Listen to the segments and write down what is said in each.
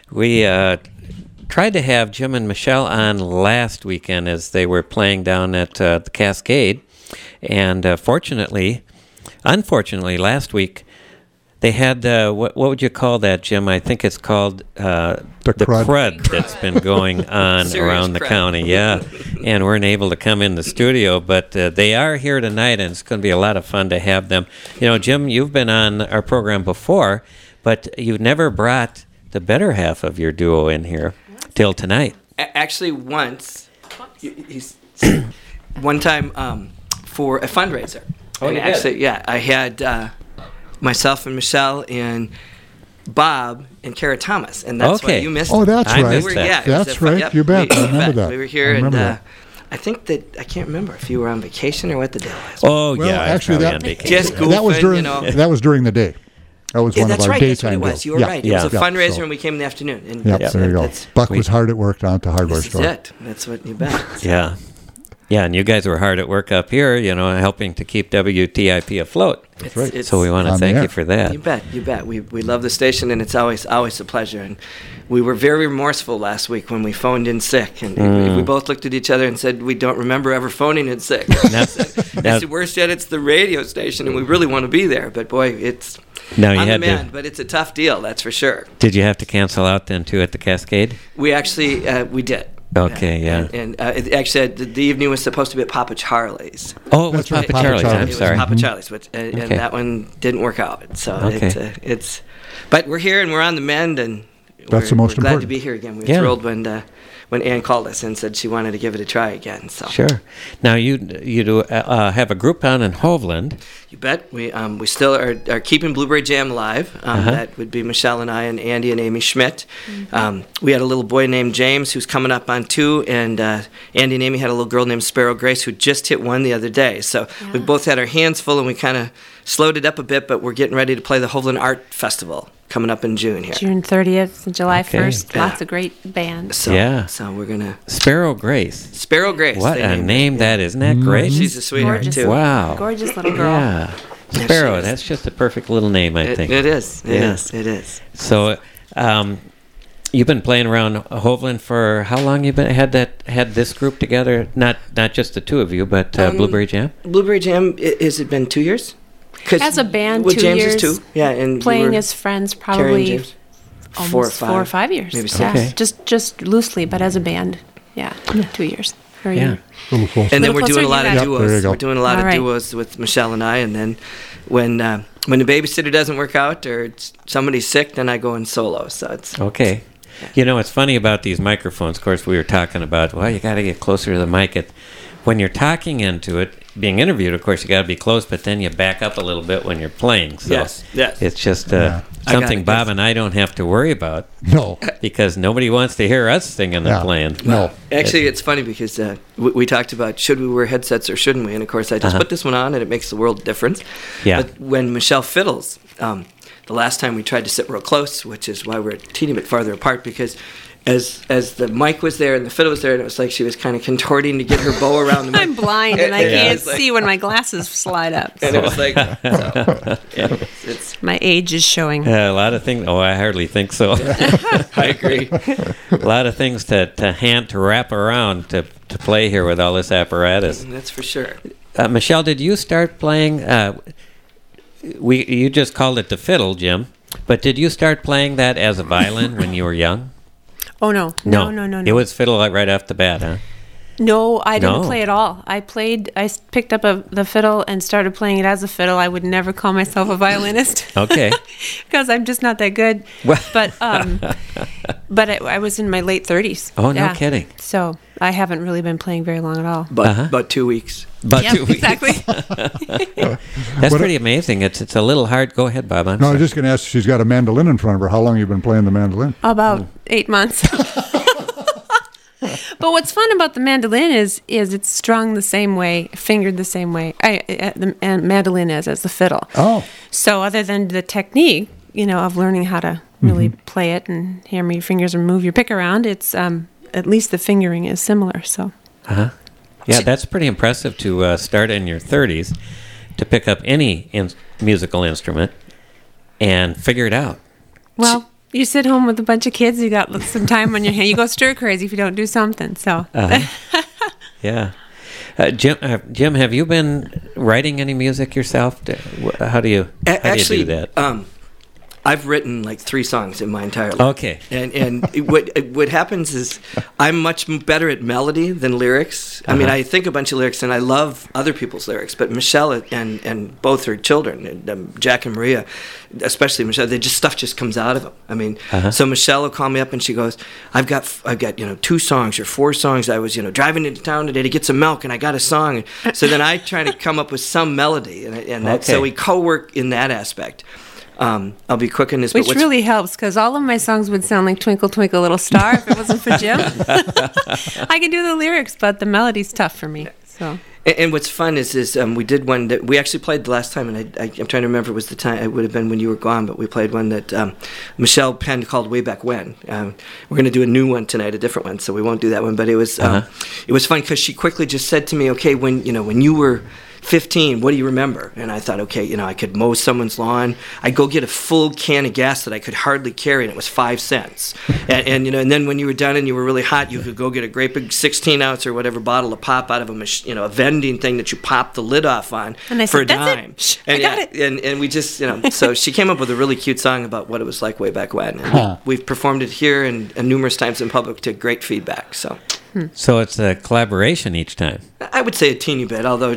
We tried to have Jim and Michelle on last weekend as they were playing down at the Cascade. And unfortunately, last week, they had, what would you call that, Jim? I think it's called the crud that's been going on around the county. Yeah, and weren't able to come in the studio, but they are here tonight, and it's going to be a lot of fun to have them. You know, Jim, you've been on our program before, but you've never brought the better half of your duo in here till tonight. Actually, once. One time for a fundraiser. Oh, and you actually, did? yeah, I had myself and Michelle and Bob and Kara Thomas, and that's why you missed. Oh, that's I right. missed that. Yeah, That's right. Yep, You bet. I remember that. We were here, I remember and that. I think that I can't remember if you were on vacation or what the deal was. Oh, Well, yeah, actually, I was that- probably on vacation. Just goofing, That was during you know. that was during the day. That was Yeah, one of that's our right. That's what daytime it was. deals. You were right. It was a Yeah. fundraiser, So- and we came in the afternoon. And Yep, there you go. that's- Buck was hard at work down at the hardware This is store. it. That's what you bet. Yeah. Yeah, and you guys were hard at work up here, you know, helping to keep WTIP afloat. That's right. So we want to On thank the you air. for that. You bet. We love the station, and it's always a pleasure. And we were very remorseful last week when we phoned in sick, and we both looked at each other and said we don't remember ever phoning in sick. Now- It's worse yet, it's the radio station, and we really want to be there. But boy, it's Now you on had demand. to, But it's a tough deal, that's for sure. did you have to cancel out then too at the Cascade? We actually we did. Okay, yeah. And actually, the evening was supposed to be at Papa Charlie's. Oh, it was That's right, Papa Papa Charlie's. Charlie's. I'm It was sorry. Papa Charlie's, and Okay. that one didn't work out. So Okay. it's, but we're here and we're on the mend, and That's the most we're glad to important. be here again. We were Yeah. thrilled when Ann called us and said she wanted to give it a try again. So Sure. Now you do have a group down in Hovland. you bet. We still are keeping Blueberry Jam live. That would be Michelle and I and Andy and Amy Schmidt. We had a little boy named James who's coming up on 2, and Andy and Amy had a little girl named Sparrow Grace who just hit 1 the other day. So we both had our hands full, and we kind of slowed it up a bit, but we're getting ready to play the Hovland Art Festival coming up in June here. June 30th and July Okay. 1st. Yeah. Lots of great bands. So, Yeah. So we're gonna Sparrow Grace. Sparrow Grace. What they a named her. name that is. Isn't that great? She's a sweetheart Gorgeous. too. Wow. Gorgeous little girl. Yeah. Yeah, Sparrow, she is. that's just a perfect little name, I think. It is. It Yeah. is. It is. So, you've been playing around Hovland for how long? You had this group together? Not just the two of you, but Blueberry Jam. Blueberry Jam. Has it been 2 years? 'Cause As a band, with 2 James years. is 2. Yeah, and you Playing were as friends Carrie and probably James? almost 4 4 or 5 years. Maybe Yeah. Okay. Just loosely, but as a band, yeah, 2 years. Or a Yeah. year. A little closer. And then Little we're doing closer a lot to of that. Yep, there you duos. go. We're doing a lot All of right. duos with Michelle and I, and then when the babysitter doesn't work out or somebody's sick, then I go in solo. So it's Okay. You know, it's funny about these microphones. Of course, we were talking about, well, you got to get closer to the mic. When you're talking into it, being interviewed, of course, you got to be close, but then you back up a little bit when you're playing. So Yes. it's just Yeah. something it. Bob and I don't have to worry about No. because nobody wants to hear us singing Yeah. and playing. No. Actually, it's funny because we talked about should we wear headsets or shouldn't we? And of course, I just put this one on, and it makes the world difference. Yeah. But when Michelle fiddles, the last time we tried to sit real close, which is why we're a teeny bit farther apart, because as the mic was there and the fiddle was there, and it was like she was kind of contorting to get her bow around the mic. I'm blind and I Yeah, can't it's like- see when my glasses slide up. And it was like, so, yeah, it's, My age is showing. A lot of things. Oh, I hardly think so. I agree. A lot of things to wrap around to play here with all this apparatus. That's for sure. Michelle, did you start playing? You just called it the fiddle, Jim. But did you start playing that as a violin when you were young? Oh, no. No. It was fiddle right off the bat, huh? No, I didn't No. play at all. I picked up the fiddle and started playing it as a fiddle. I would never call myself a violinist. Okay. Because I'm just not that good. Well- But I was in my late 30s. Oh, no Yeah. kidding. So I haven't really been playing very long at all. But about 2 weeks. But Yep, 2 weeks. exactly. That's pretty amazing. It's a little hard. Go ahead, Bob. I'm No, I was sorry. just going to ask. She's got a mandolin in front of her. How long have you been playing the mandolin? About 8 months. But what's fun about the mandolin is it's strung the same way, fingered the same way. The mandolin is as the fiddle. Oh, So other than the technique, of learning how to really play it and hammer your fingers and move your pick around, it's at least the fingering is similar. So Yeah, that's pretty impressive to start in your 30s to pick up any musical instrument and figure it out. well, You sit home with a bunch of kids. You got some time on your hand. You go stir crazy if you don't do something. So. Yeah. Jim, have you been writing any music yourself? How do you do that? I've written like 3 songs in my entire life. Okay. And what happens is I'm much better at melody than lyrics. I mean, I think a bunch of lyrics, and I love other people's lyrics. But Michelle and both her children, Jack and Maria, especially Michelle, stuff just comes out of them. I mean, so Michelle will call me up and she goes, I've got 2 songs or 4 songs. I was driving into town today to get some milk, and I got a song. So then I try to come up with some melody, and so we co-work in that aspect. I'll be quick in this. Which really helps, because all of my songs would sound like Twinkle, Twinkle, Little Star if it wasn't for Jim. I can do the lyrics, but the melody's tough for me. So. And what's fun is we did one that we actually played the last time, and I'm trying to remember, it was the time, it would have been when you were gone, but we played one that Michelle penned called Way Back When. We're going to do a new one tonight, a different one, so we won't do that one, but it was fun because she quickly just said to me, okay, when you were 15, what do you remember? And I thought, okay, I could mow someone's lawn. I'd go get a full can of gas that I could hardly carry, and it was 5 cents. And then when you were done and you were really hot, you could go get a great big 16-ounce or whatever bottle of pop out of a vending thing that you pop the lid off on for a dime. I got it. And we just, so she came up with a really cute song about what it was like way back when. And we've performed it here and numerous times in public to great feedback. So it's a collaboration each time. I would say a teeny bit, although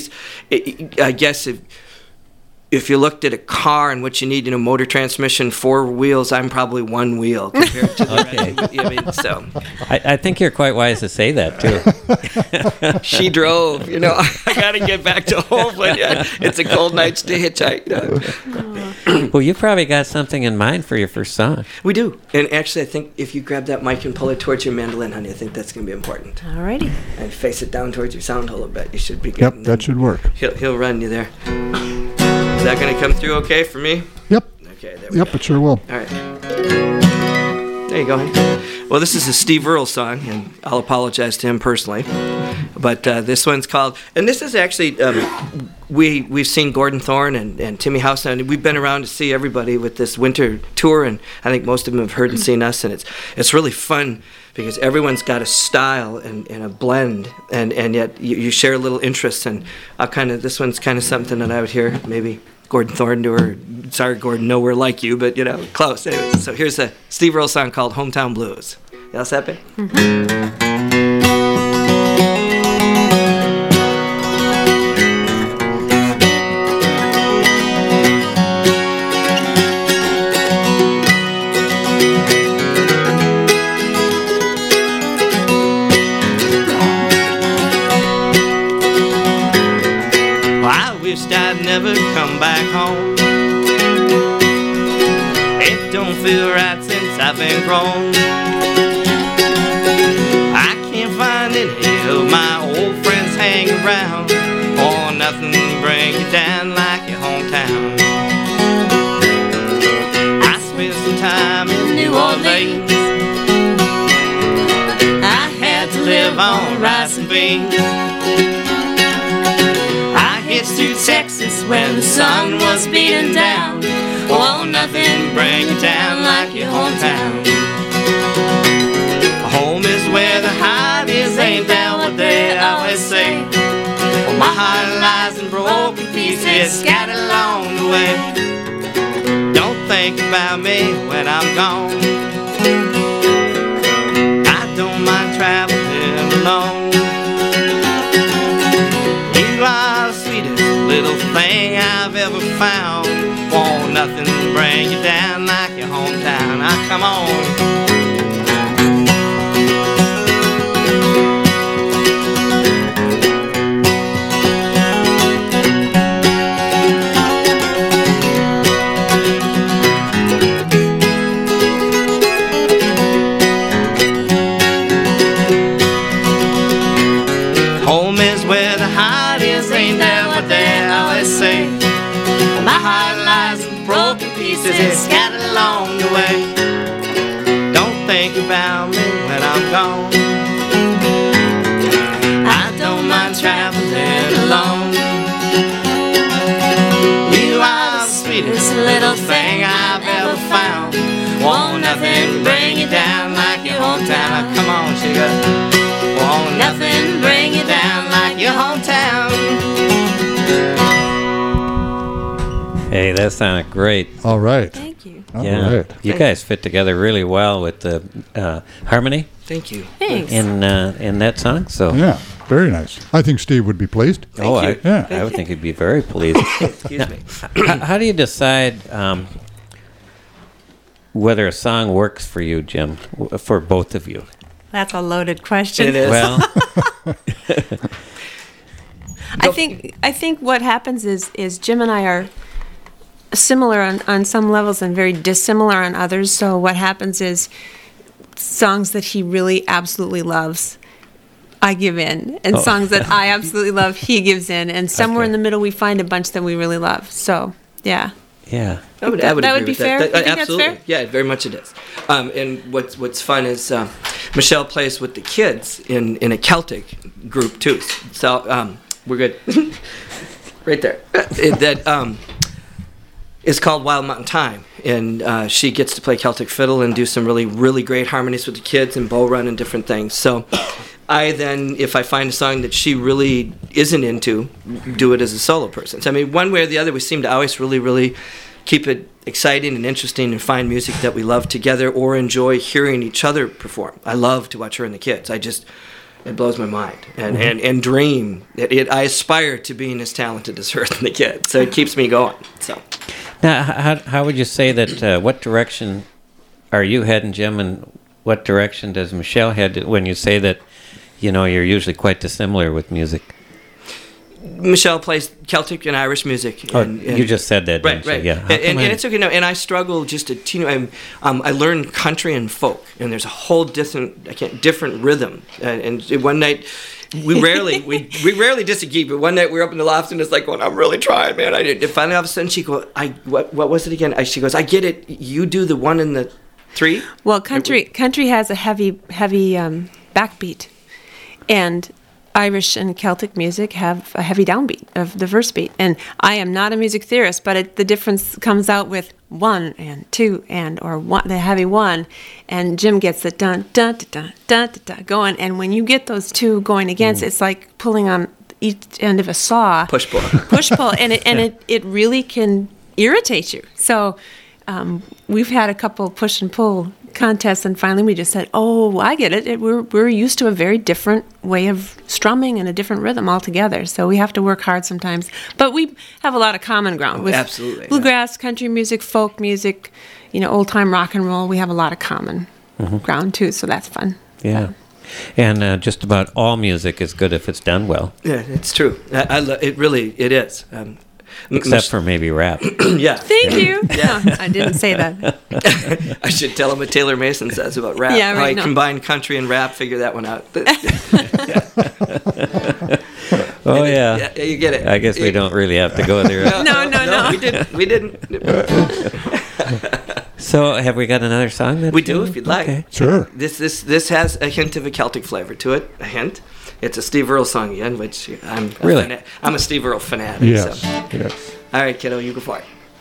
I guess if you looked at a car and what you need, motor transmission, 4 wheels, I'm probably 1 wheel compared to the rest. So I think you're quite wise to say that, too. She drove, I got to get back to home, but it's a cold night to hitchhike. Well, you probably got something in mind for your first song. We do. And actually, I think if you grab that mic and pull it towards your mandolin, honey, I think that's going to be important. All righty. And face it down towards your sound hole a bit. You should be good. Yep, that should work. He'll run you there. Is that going to come through okay for me? Yep. Okay, there we go. Yep, it sure will. All right. There you go, honey. Well, this is a Steve Earle song, and I'll apologize to him personally. But this one's called, and this is actually, we've seen Gordon Thorne and Timmy House, and we've been around to see everybody with this winter tour, and I think most of them have heard and seen us, and it's really fun because everyone's got a style and a blend, and yet you share a little interest, and this one's kind of something that I would hear maybe Gordon Thorne do, or sorry, Gordon, nowhere like you, but close. Anyways, so here's a Steve Earle song called Hometown Blues. You all set, babe? Mm-hmm. I'd never come back home. It don't feel right since I've been grown. I can't find any of my old friends hang around. Oh, nothing bring you down like your hometown. I spent some time in New Orleans. I had to live on rice and beans. To Texas when the sun was beating down. Oh, nothing bring you down like your hometown. Home is where the heart is, ain't that what they always say? Well, my heart lies in broken pieces scattered along the way. Don't think about me when I'm gone. I don't mind traveling alone. You are the sweetest little thing I've ever found. Won't nothing bring you down like your hometown. Now come on. Home is where the heart is, ain't that what they always say? My heart lies in broken pieces, it's scattered along the way. Don't think about me when I'm gone. I don't mind traveling alone. You are the sweetest little thing I've ever found. Won't bring you down like your hometown. Come on, sugar. Won't nothing bring you down like your hometown. Hey, that sounded great. All right. Thank you. All Yeah, right. you guys fit together really well with the harmony Thank you. Thanks. in that song. So, Yeah, very nice. I think Steve would be pleased. Thank you. Yeah. I would think he'd be very pleased. Excuse me. How do you decide whether a song works for you, Jim, for both of you? That's a loaded question. It is. Well, I think what happens is Jim and I are similar on some levels and very dissimilar on others. So what happens is songs that he really absolutely loves, I give in, and songs that I absolutely love, he gives in, and somewhere Okay. in the middle we find a bunch that we really love. So yeah. yeah. I would That agree would be with fair? You think that's absolutely. fair? Yeah, very much it is. And what's fun is Michelle plays with the kids in a Celtic group too. So we're good. Right there. It's called Wild Mountain Time, and she gets to play Celtic fiddle and do some really, really great harmonies with the kids and bow run and different things. So I then, if I find a song that she really isn't into, do it as a solo person. So I mean, one way or the other, we seem to always really, really keep it exciting and interesting and find music that we love together or enjoy hearing each other perform. I love to watch her and the kids. It blows my mind and dream. I aspire to being as talented as her and the kids. So it keeps me going. So. Now, how would you say that? What direction are you heading, Jim, and what direction does Michelle head when you say that? You know, you're usually quite dissimilar with music. Michelle plays Celtic and Irish music. And you just said that, didn't right. you? Yeah. And it's okay. No, and I struggle just to I learned country and folk, and there's a whole different rhythm. And one night. We rarely disagree, but one night we were up in the loft and it's like going, I'm really trying, man. And finally all of a sudden she goes, what was it again? She goes, I get it. You do the 1 and the 3. Well, country has a heavy backbeat, and Irish and Celtic music have a heavy downbeat of the verse beat. And I am not a music theorist, but the difference comes out with 1 and 2 or the heavy 1, and Jim gets the dun dun dun dun dun dun going. And when you get those two going against, it's like pulling on each end of a saw. Push pull, and it really can irritate you. So we've had a couple push and pull contests, and finally we just said, "Oh, I get it. We're used to a very different way of strumming and a different rhythm altogether. So we have to work hard sometimes, but we have a lot of common ground with absolutely, bluegrass, country music, folk music, old time rock and roll. We have a lot of common ground too, so that's fun. Yeah. And just about all music is good if it's done well. Yeah, it's true. It is. Except for maybe rap. Yeah. Thank you. Yeah. No, I didn't say that. I should tell him what Taylor Mason says about rap. Yeah, right, How I no. combine country and rap, figure that one out. Oh, yeah. Yeah, you get it. I guess we don't really have to go there. No. We didn't. So, have we got another song? We do, if you'd like. Okay. Sure. This has a hint of a Celtic flavor to it. A hint. It's a Steve Earle song again, which I'm a Steve Earle fanatic. Yes. So. Yes. All right, kiddo, you go for it.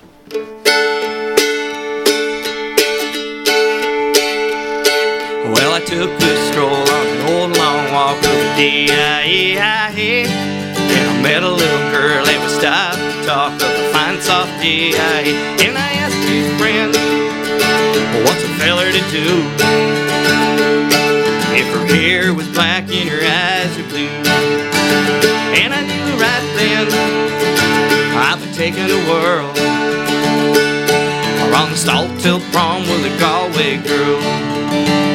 Well, I took a stroll on an old long walk of the D-I-E-I-E, and I met a little girl and we stopped to talk of a fine soft D-I-E, and I asked his friend, what's a feller to do if her hair was black and her eyes were blue? And I knew right then I'd be taking the world, or on the salt till prom with a Galway girl.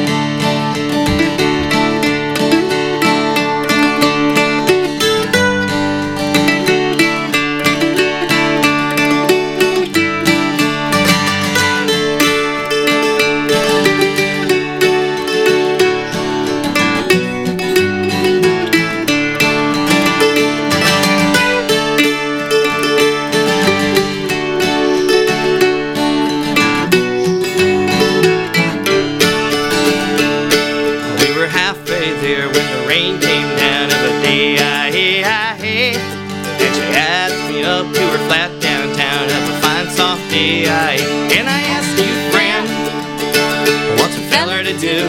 And I asked you, friend, what's a feller to do.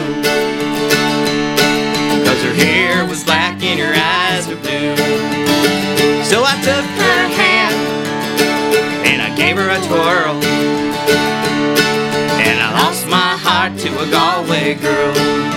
'Cause her hair was black and her eyes were blue. So I took her hand and I gave her a twirl, and I lost my heart to a Galway girl.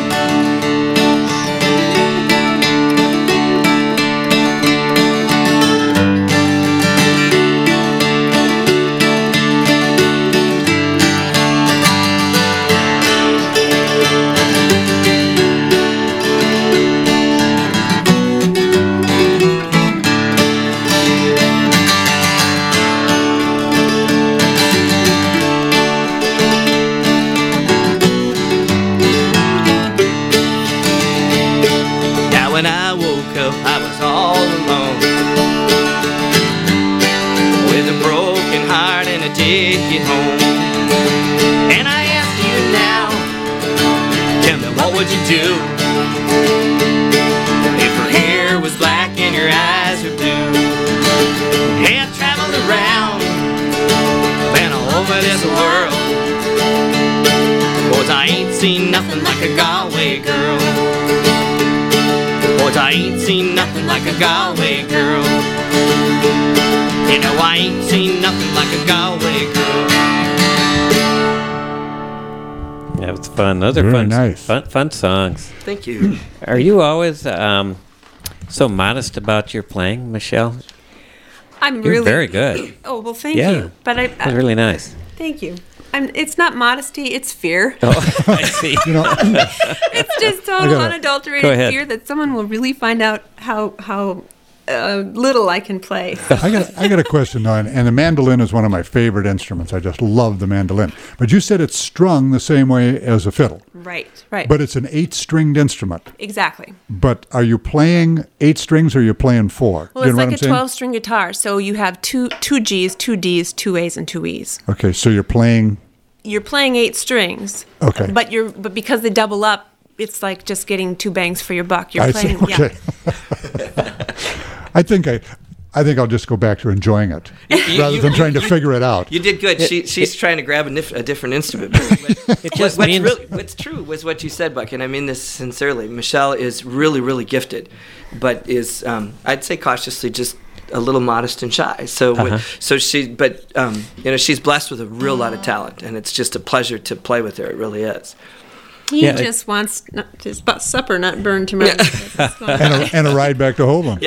When I woke up, I was all alone, with a broken heart and a ticket home. And I ask you now, tell me, what would you do if her hair was black and her eyes were blue? Hey, I've traveled around, been all over this world, 'cause I ain't seen nothing like a Galway girl. 'Cause I ain't seen nothing like a Galway girl. You know, I ain't seen nothing like a Galway girl. That was fun. Those are Very fun, nice. fun songs. Thank you. Are you always so modest about your playing, Michelle? I'm You're really very good. Oh well, thank Yeah. you. But That was really nice. thank you. It's not modesty; it's fear. Oh, I see. You know, It's just total Go unadulterated ahead. fear that someone will really find out how little I can play. I got a question on, and the mandolin is one of my favorite instruments. I just love the mandolin. But you said it's strung the same way as a fiddle, Right. but it's an 8-stringed instrument. Exactly. But are you playing 8 strings or are you playing 4? Well, Do you it's know like a what I'm saying? 12-string guitar, so you have two G's, 2 D's, 2 A's, and 2 E's. Okay, so you're playing. You're playing 8 strings. Okay. But because they double up, it's like just getting 2 bangs for your buck. You're I playing. see. Okay. I think I'll just go back to enjoying it rather than trying to figure it out. You did good. She's trying to grab a different instrument. But just what's means- really, what's true was what you said, Buck, and I mean this sincerely. Michelle is really, really gifted, but is I'd say cautiously just a little modest and shy. So she's blessed with a real lot of talent, and it's just a pleasure to play with her. It really is. He Yeah, just wants his supper not burned tomorrow. And a ride back to Hoagland.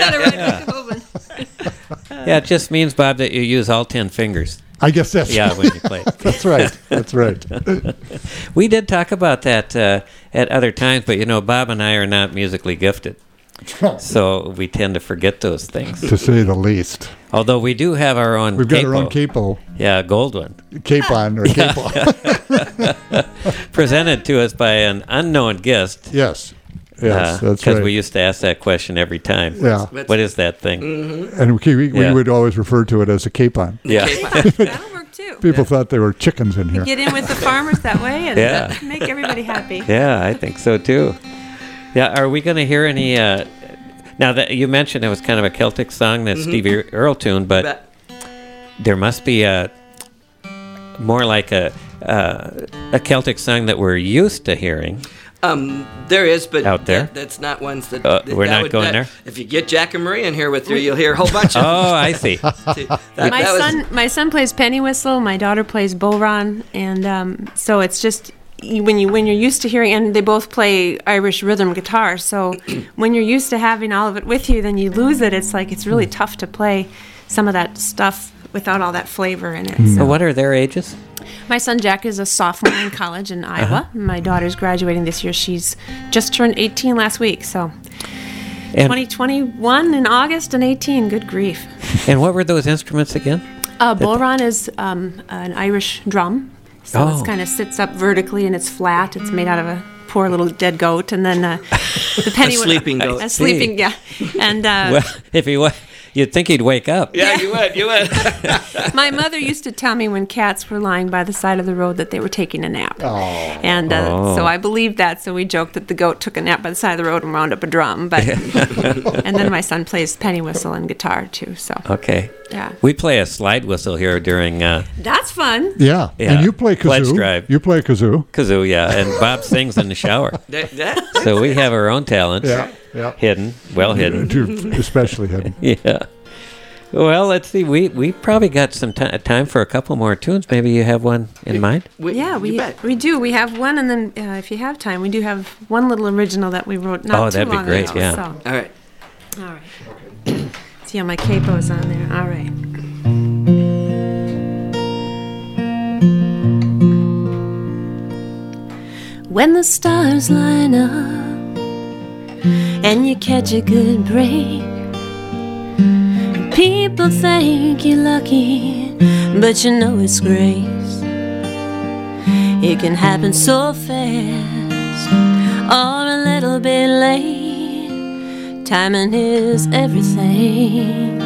Yeah, it just means, Bob, that you use all 10 fingers. I guess that's Yeah, when you play. that's right. That's right. We did talk about that at other times, but Bob and I are not musically gifted, so we tend to forget those things. To say the least. Although we do have our own We've got capo. our own capo. Yeah, gold one. Capon or capo. Presented to us by an unknown guest. Yes. Yes, that's Because right. we used to ask that question every time. Yeah. What is that thing? And we Yeah. would always refer to it as a capon. Yeah. That'll work too. People thought they were chickens in here. Get in with the farmers that way and Yeah. make everybody happy. Yeah, I think so too. Yeah, are we going to hear any? Now that you mentioned it was kind of a Celtic song, that Stevie Earle tune, but there must be more like a Celtic song that we're used to hearing. There is, but Out there? that's not ones that. We're not going there? If you get Jack and Marie in here with her, you'll hear a whole bunch of. Oh, I see. My son plays penny whistle. My daughter plays bodhrán, and so it's just when you're used to hearing, and they both play Irish rhythm guitar. So when you're used to having all of it with you, then you lose it. It's like it's really tough to play some of that stuff without all that flavor in it. So what are their ages? My son Jack is a sophomore in college in Iowa. My daughter's graduating this year. She's just turned 18 last week, so And, 2021 in August and 18. Good grief. and what were those instruments again? Bodhrán is an Irish drum, so Oh. it kind of sits up vertically and it's flat. It's made out of a poor little dead goat, and then the penny A sleeping goat. A sleeping, yeah. And Well, if he you'd think he'd wake up. Yeah, you would. My mother used to tell me when cats were lying by the side of the road that they were taking a nap. And so I believed that, so we joked that the goat took a nap by the side of the road and wound up a drum. But and then my son plays penny whistle and guitar, too. So Okay. Yeah. We play a slide whistle here during That's fun. Yeah. And you play Pledge kazoo. Drive. You play kazoo. Kazoo, yeah. And Bob sings in the shower. That- So we have our own talents. Yeah. Hidden. Well hidden. Especially hidden. Yeah. Well, let's see. We probably got some time for a couple more tunes. Maybe you have one in mind? We do. We have one, and then if you have time, we do have one little original that we wrote not too that'd be long great, ago. yeah. So. All right. All right. See how my capo's on there. All right. When the stars line up and you catch a good break, people think you're lucky, but you know it's grace. It can happen so fast or a little bit late. Timing is everything.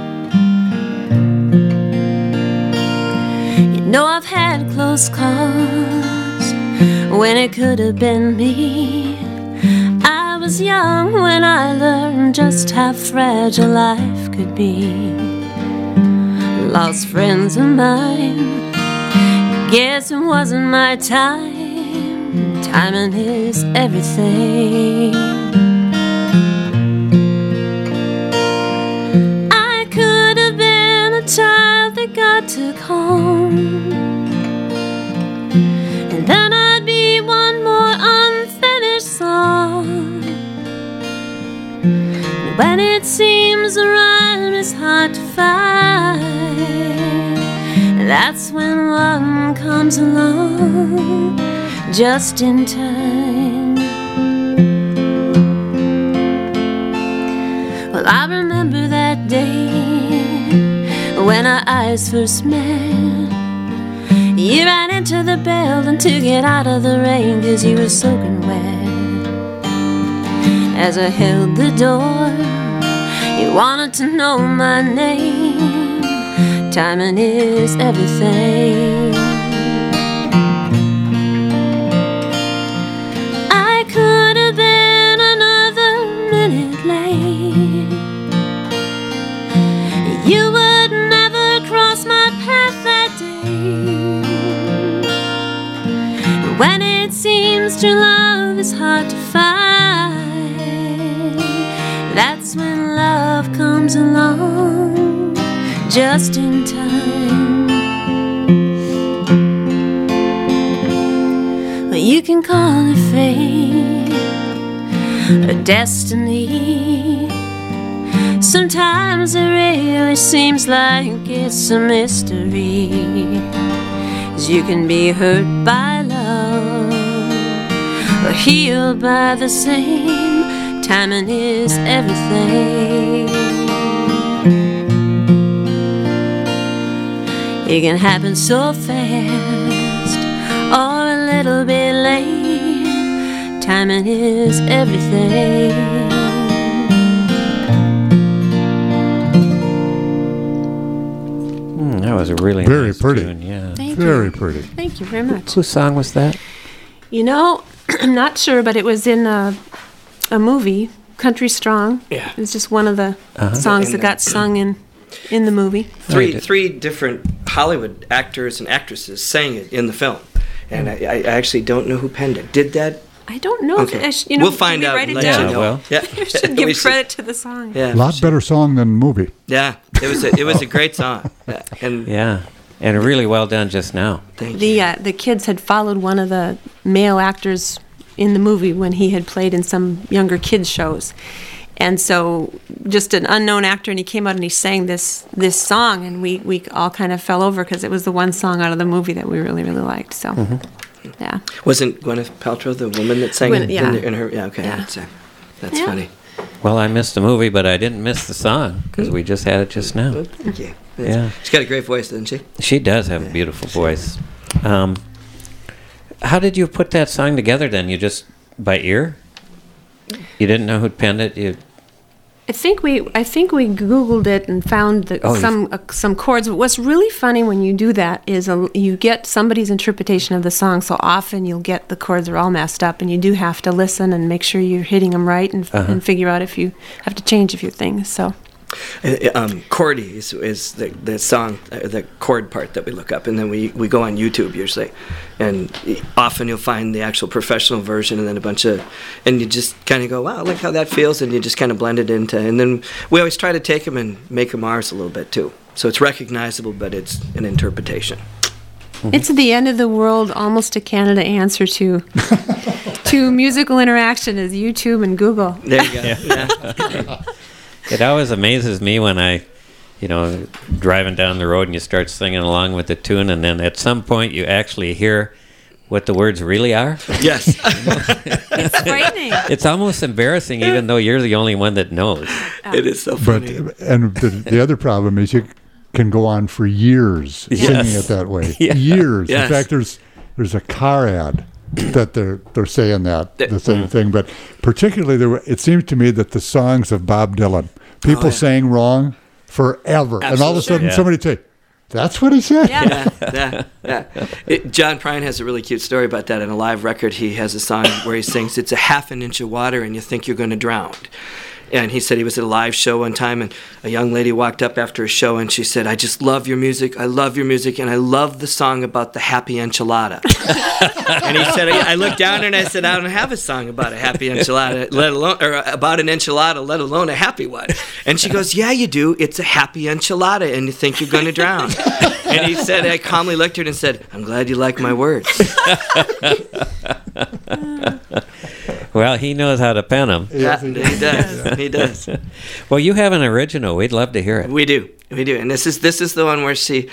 You know I've had close calls when it could have been me. I was young when I learned just how fragile life could be. Lost friends of mine, guess it wasn't my time. Timing is everything. I could have been a child that God took home, and then I'd be one more unfinished song. When it seems the rhyme is hard to find, that's when one comes along just in time. Well, I remember that day when our eyes first met. You ran into the building to get out of the rain 'cause you were soaking wet. As I held the door, you wanted to know my name. Timing is everything. I could have been another minute late. You would never cross my path that day. When it seems true love is hard to find, that's when love comes along just in time. Well, you can call it fate or destiny. Sometimes it really seems like it's a mystery. 'Cause you can be hurt by love or healed by the same. Timing is everything. It can happen so fast or a little bit late. Timing is everything. That was a really Very nice pretty. tune, yeah. Very pretty. Thank you very much. Whose song was that? You know, I'm not sure, but it was in a movie, Country Strong. Yeah. It was just one of the songs that got sung in the movie. Three different Hollywood actors and actresses sang it in the film, and I actually don't know who penned it. Did that? I don't know. Okay. We'll find out. Write it and let down. you know. well. Yeah. You should give credit to the song. Yeah. A lot better song than movie. Yeah. It was a great song. Yeah. And Yeah. And really well done just now. thank you. The kids had followed one of the male actors in the movie when he had played in some younger kids shows. And so just an unknown actor, and he came out and he sang this song, and we all kind of fell over because it was the one song out of the movie that we really, really liked. So, yeah. Wasn't Gwyneth Paltrow the woman that sang it Yeah. in her? Yeah, okay. Yeah. That's Yeah. funny. Well, I missed the movie, but I didn't miss the song because we just had it just now. Well, thank you. Yeah. She's got a great voice, doesn't she? She does have a beautiful voice. How did you put that song together then? You just by ear? You didn't know who'd penned it? I think we Googled it and found some chords. But what's really funny when you do that is you get somebody's interpretation of the song. So often you'll get the chords are all messed up, and you do have to listen and make sure you're hitting them right and figure out if you have to change a few things. So. Chordy is the song, the chord part that we look up, and then we go on YouTube usually, and often you'll find the actual professional version, and then and you just kind of go, wow, look how that feels, and you just kind of blend it into, and then we always try to take them and make them ours a little bit too, so it's recognizable, but it's an interpretation. Mm-hmm. It's the end of the world, almost a Canada answer to musical interaction is YouTube and Google. There you go. Yeah. It always amazes me when driving down the road and you start singing along with the tune, and then at some point you actually hear what the words really are. Yes. It's frightening. It's almost embarrassing, even though you're the only one that knows. It is so funny. And the other problem is you can go on for years singing it that way. Yeah. Years. Yes. In fact, there's a car ad that they're saying the same thing, but particularly it seems to me that the songs of Bob Dylan, people sang wrong forever. Absolutely. And all of a sudden somebody would say, that's what he said? Yeah. John Prine has a really cute story about that. In a live record, he has a song where he sings, it's a half an inch of water and you think you're going to drown. And he said he was at a live show one time, and a young lady walked up after a show, and she said, I just love your music. I love your music, and I love the song about the happy enchilada. And he said, I looked down and I said, I don't have a song about a happy enchilada, about an enchilada, let alone a happy one. And she goes, yeah, you do. It's a happy enchilada, and you think you're going to drown. And he said, I calmly looked at her and said, I'm glad you like my words. Well, he knows how to pen them. Yes, he does. He does. Well, you have an original. We'd love to hear it. We do. And this is the one where she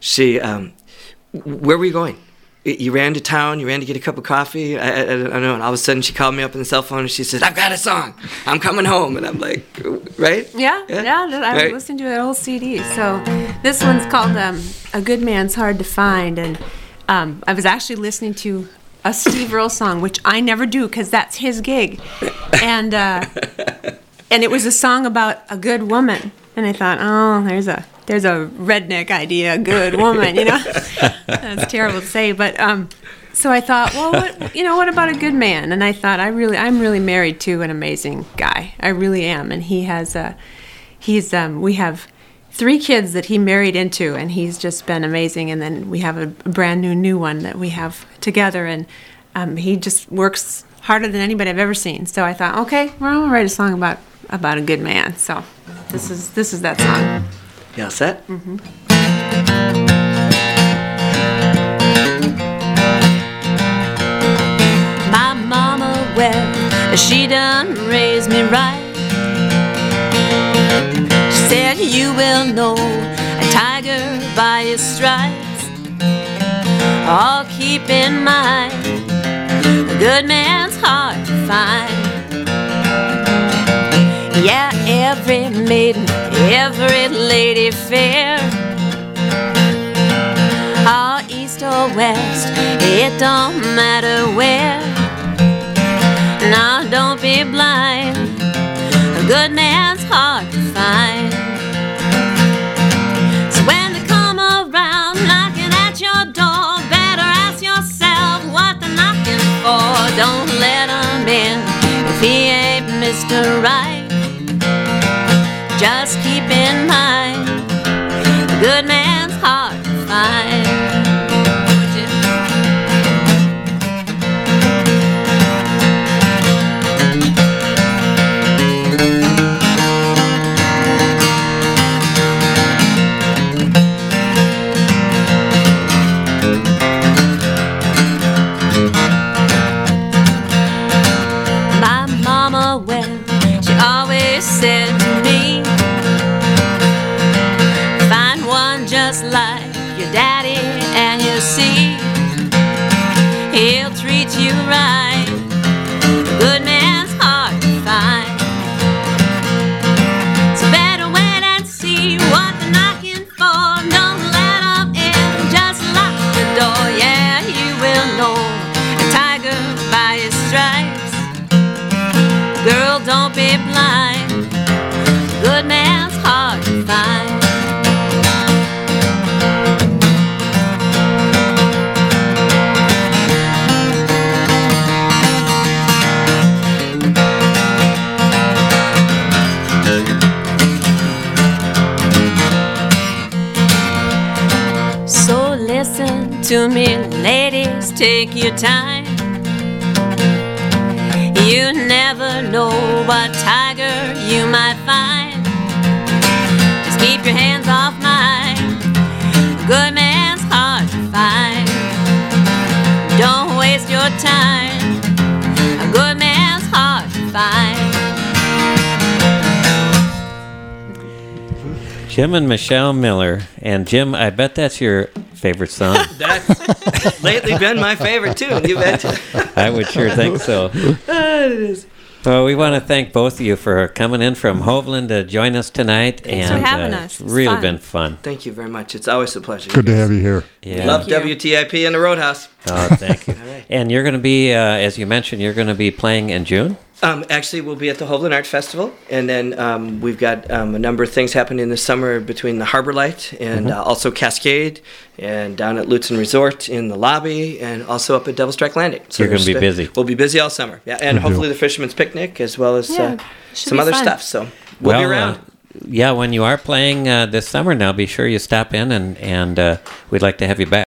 where were you going? You ran to town. You ran to get a cup of coffee. I don't know. And all of a sudden, she called me up on the cell phone and she said, "I've got a song. I'm coming home." And I'm like, "Right? Yeah. I was listening to that whole CD. So this one's called "A Good Man's Hard to Find," and I was actually listening to a Steve Earle song, which I never do because that's his gig, and it was a song about a good woman, and I thought, oh, there's a redneck idea, a good woman, That's terrible to say, but so I thought, well, what about a good man? And I thought, I'm really married to an amazing guy, I really am, and we have 3 kids that he married into, and he's just been amazing. And then we have a brand new one that we have together, and he just works harder than anybody I've ever seen. So I thought, okay, well, I'm gonna write a song about a good man. So this is that song. You all set? Mm-hmm. My mama, well, she done raised me right. Said you will know a tiger by his stripes. Oh, keep in mind, a good man's hard to find. Yeah, every maiden, every lady fair, or east or west, it don't matter where. Now don't be blind, a good man's hard to find. So when they come around knocking at your door, better ask yourself what they're knocking for. Don't let them in if he ain't Mr. Right. Just keep in mind, a good man's hard to find. Said to me, find one just like your daddy and you'll see he'll treat you right. A good man's hard to find. So better wait and see what they're knocking for. Don't let them in, just lock the door. Yeah, you will know a tiger by his stripes. Girl, don't be blind, to me, ladies, take your time. You never know what tiger you might find. Just keep your hands off mine. A good man's hard to find. Don't waste your time. A good man's hard to find. Jim and Michelle Miller. And Jim, I bet that's your favorite song. That's lately been my favorite too. You bet. I would sure think so. It is. Well, we want to thank both of you for coming in from Hovland to join us tonight. Thanks for having us. It's really fun. been fun. Thank you very much. It's always a pleasure. Good to have you here. Yeah. Love WTIP in the Roadhouse. Oh, thank you. right. And you're going to be, as you mentioned, you're going to be playing in June? Actually, we'll be at the Hovland Arts Festival, and then we've got a number of things happening this summer between the Harbor Light and also Cascade, and down at Lutzen Resort in the lobby, and also up at Devil's Strike Landing. So you're going to be busy. We'll be busy all summer, yeah, and hopefully the Fisherman's Picnic as well as should some be other fun. stuff. So we'll be around. Yeah, when you are playing this summer now, be sure you stop in, and we'd like to have you back.